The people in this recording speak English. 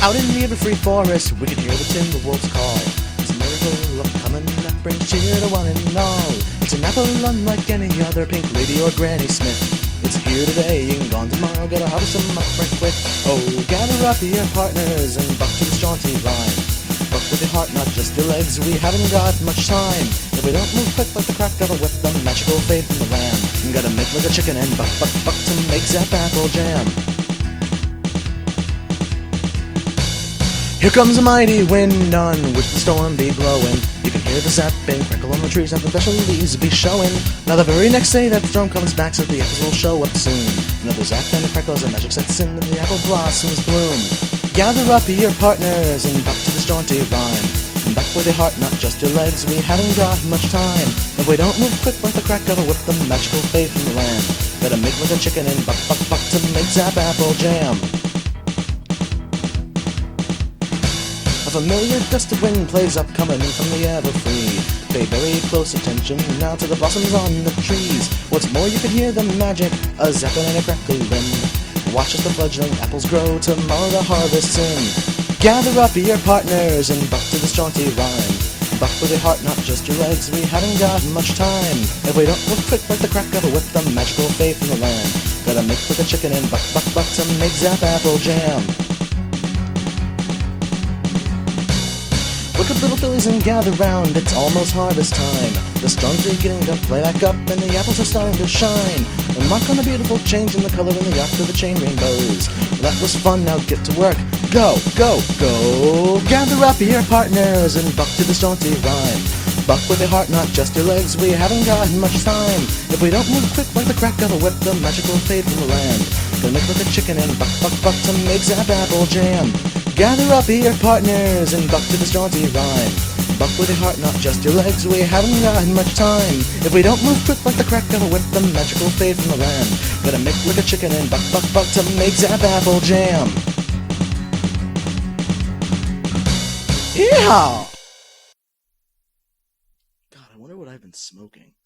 Out in the everfree forest, we can hear the timberwolves call. It's a miracle of coming that brings cheer to one and all. It's an apple unlike any other, Pink Lady or Granny Smith. It's here today and gone tomorrow, gotta harvest some up right quick. Oh, gather up your partners and buck to this jaunty rhyme. Buck with your heart, not just your legs, we haven't got much time. If we don't move quick like the crack of a whip, the magical fade from the lamb. Gotta make like a chicken and buck to make zap apple jam. Here comes a mighty wind on which the storm be blowing. You can hear the sapping crackle on the trees and the special leaves be showing. Now the very next day that the storm comes back, so the apples will show up soon. Another zap and the crackles and magic sets in and the apple blossoms bloom. Gather up your partners and buck to this jaunty rhyme. And back with your heart, not just your legs, we haven't got much time. If we don't move quick like the crack of a whip, the magical fade from the land. Gotta make like a chicken and buck to make zap apple jam. A familiar gust of wind plays up coming from the everfree. Pay very close attention now to the blossoms on the trees. What's more, you can hear the magic, a zapping and a crackling. Watch as the fledgling apples grow, tomorrow the harvest's in. Gather up your partners and buck to this jaunty rhyme. Buck with your heart, not just your legs, we haven't got much time. If we don't move quick like the crack of a whip, the magical fade from the land. Gotta make with a chicken and buck to make zap apple jam. Wicked little fillies and gather round, it's almost harvest time. The storms are beginning to play back up and the apples are starting to shine. And mark on the beautiful change in the color in the after the chain rainbows. That was fun, now get to work. Go, go, go! Gather up your partners and buck to this jaunty rhyme. Buck with your heart, not just your legs, we haven't got much time. If we don't move quick like the crack of a whip, the magical fade from the land. Gonna make like a chicken and buck to make zap apple jam. Gather up your partners and buck to this jaunty rhyme. Buck with your heart, not just your legs, we haven't got much time. If we don't move quick like the crack of a whip, the magical fade from the land. Gotta make like a chicken and buck to make zap apple jam. Yeehaw! God, I wonder what I've been smoking.